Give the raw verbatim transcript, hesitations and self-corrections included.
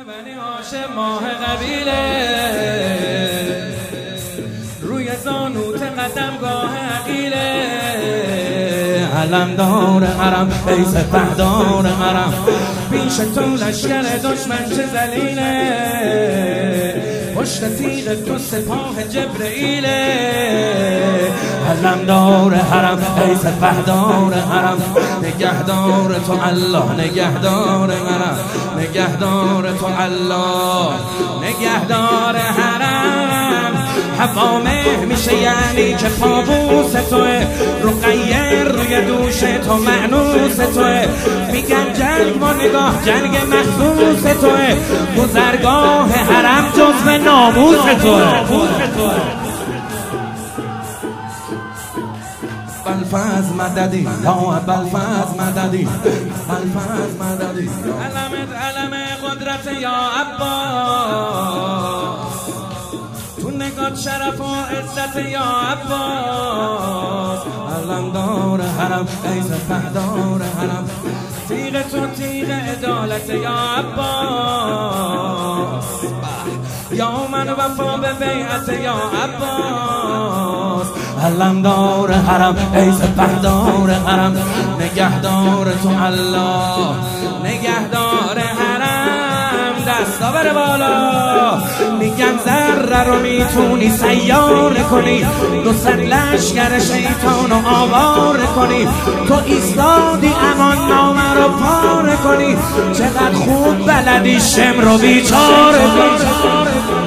بنی هاشم ماه قبیله روی زانوت قدمگاه عقیله علمدار حرم ای سپهدار حرم پیش تو لشکر دشمن چه ذلیله پشت تیغ تو سپاه جبرئیله علمدار حرم ای سپهدار حرم نگهدار تو الله نگهدار حرم نگهدار تو الله نگهدار حرم حوامه میشه یعنی که پابوس توه رقیه روی دوش تو معنوس توه میگن جنگ و نگاه جنگ مخصوص توه گذرگاه حرم جزو ناموس توه بلفز مددی یا بلفز مددی بلفز مددی علمت علم قدرت یا عباس تو نگات شرف و عزت یا عباس علمدار حرم ای سپهدار حرم تیغ تو تیغ عدالت یا عباس یا من وفا به بیعت یا عباس علمدار حرم ای سپهدار حرم نگهدار تو الله نگهدار حرم دستا بره بالا میگن ذره رو میتونی سیاره کنی دو صد لشکر شیطان رو آواره کنی تو ایستادی امان نامه رو پاره کنی چقدر خوب بلدی شم رو بیچاره کنی